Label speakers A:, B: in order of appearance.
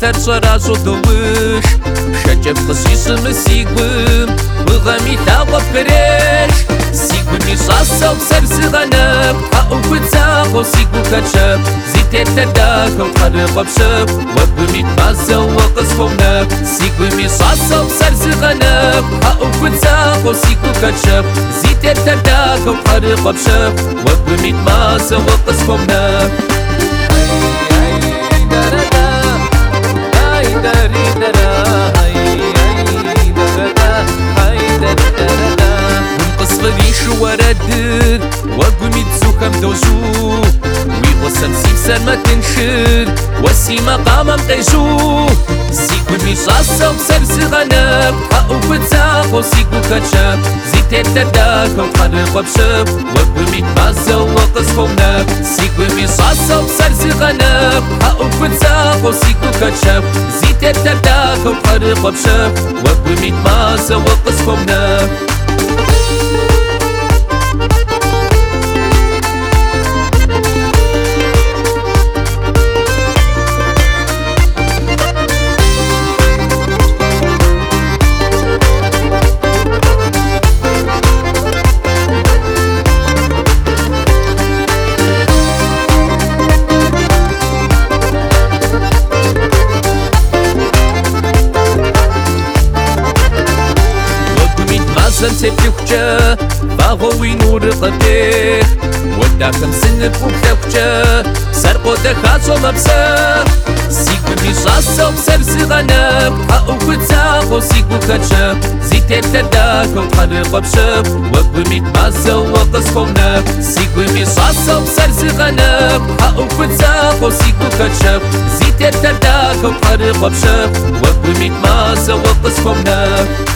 A: تر شراجو دوش شجب قصيص مسيقوم وغمي تاوب كريش سيقومي شاسا وبسر زغنب حقو بتاقو سيقو كتشب زيتر تداكو قرب بشب وقومي تمازا وقصفونب سيقومي شاسا وبسر زغنب حقو بتاقو سيقو كتشب زيتر تداكو قرب بشب وقومي تمازا وقصفونب وردد وقومي تزوكم دوزو ويغسل سيسان ما تنشر وسي مقامم قيجو سيقومي شاسا وبسر زغنب حقو بتاقو سيقو كتشب زيتر تداكو قرب بشب وقومي تمازا وقصفونب سيقومي شاسا وبسر زغنب حقو بتاقو سيقو كتشب زيتر تداكو قرب بشب وقومي تمازا وقصفونب سنتفيوكجا باغوي نور قدير وداكم سنب وكتوكجا سرقو دخازو مبسا سيكو ميشاسا وبسر زغنب حقو بتاقو سيكو كتشب زيتر تداكو قرب بشب وقو ميتمازا وقصفونب سيكو ميشاسا وبسر زغنب حقو بتاقو سيكو كتشب زيتر تداكو قرب بشب وقو ميتمازا وقصفونب